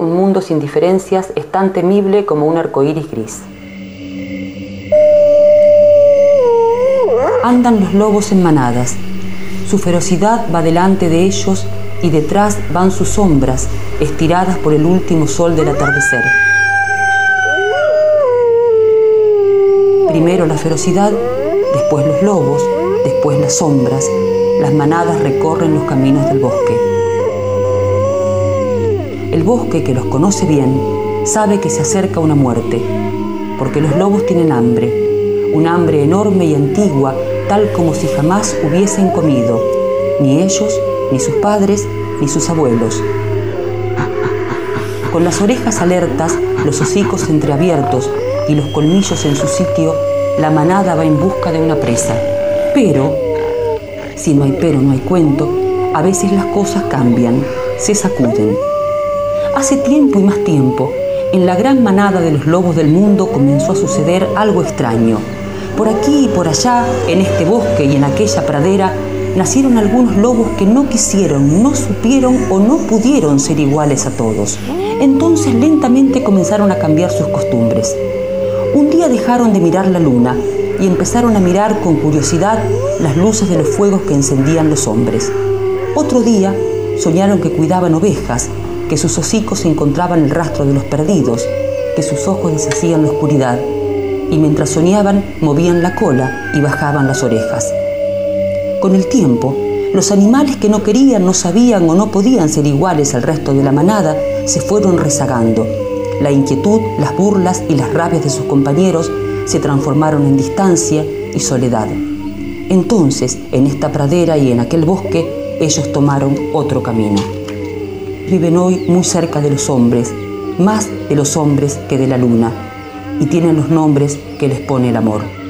un mundo sin diferencias es tan temible como un arcoíris gris. Andan los lobos en manadas. Su ferocidad va delante de ellos y detrás van sus sombras, estiradas por el último sol del atardecer. Primero la ferocidad, después los lobos, después las sombras. Las manadas recorren los caminos del bosque. El bosque, que los conoce bien, sabe que se acerca una muerte, porque los lobos tienen hambre, un hambre enorme y antigua, tal como si jamás hubiesen comido, ni ellos, ni sus padres, ni sus abuelos. Con las orejas alertas, los hocicos entreabiertos y los colmillos en su sitio, la manada va en busca de una presa. Pero, si no hay pero, no hay cuento, a veces las cosas cambian, se sacuden. Hace tiempo y más tiempo, en la gran manada de los lobos del mundo comenzó a suceder algo extraño. Por aquí y por allá, en este bosque y en aquella pradera, nacieron algunos lobos que no quisieron, no supieron o no pudieron ser iguales a todos. Entonces lentamente comenzaron a cambiar sus costumbres. Un día dejaron de mirar la luna y empezaron a mirar con curiosidad las luces de los fuegos que encendían los hombres. Otro día soñaron que cuidaban ovejas, que sus hocicos encontraban el rastro de los perdidos, que sus ojos deshacían la oscuridad, y mientras soñaban movían la cola y bajaban las orejas. Con el tiempo, los animales que no querían, no sabían o no podían ser iguales al resto de la manada se fueron rezagando. La inquietud, las burlas y las rabias de sus compañeros se transformaron en distancia y soledad. Entonces, en esta pradera y en aquel bosque, ellos tomaron otro camino. Viven hoy muy cerca de los hombres, más de los hombres que de la luna, y tienen los nombres que les pone el amor.